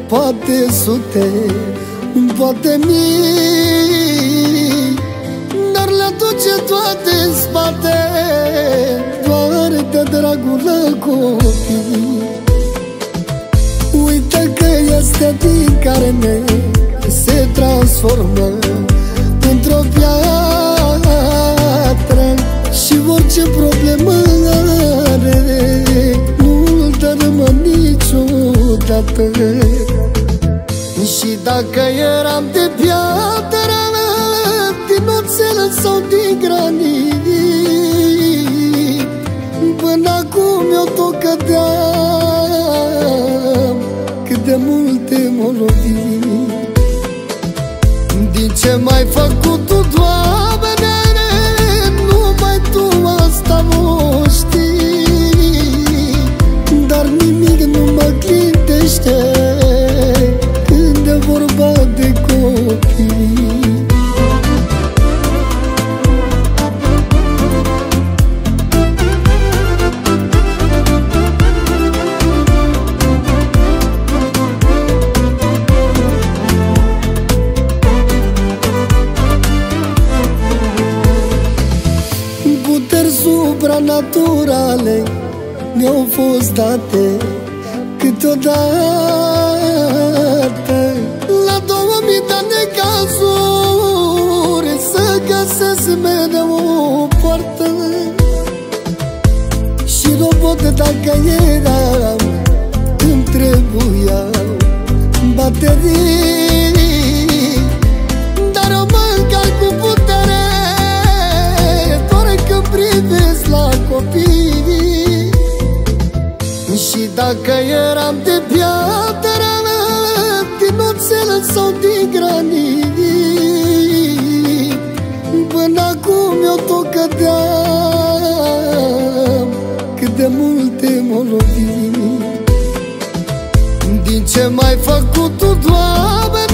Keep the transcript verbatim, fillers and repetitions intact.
poate sute, poate mii, dar le duce toate în spate, doar de dragul la copii. Uită că este din carne, se transformă într-o piatră și orice problemă are, nu-l dărâmă niciodată. Și dacă eram de piatră, din oțel sau din granit, până acum eu tot cădeam, cât de multe m-o lovit. Din ce m-ai făcut tu, Doamne, numai Tu asta o știi, dar nimic nu mă clintește când e vorba de copii. Puteri supranaturale mi-au fost date câteodată, la două mii de necazuri să găsesc mereu o poartă. Și robot dacă eram, îmi trebuiau baterii, dar eu mă încarc cu putere doar când privesc la copii. Și dacă eram de piatră, din oțel sau din granit, până acum eu tot cădeam, cât de multe m-o lovit. Din ce m-ai făcut tu, Doamne,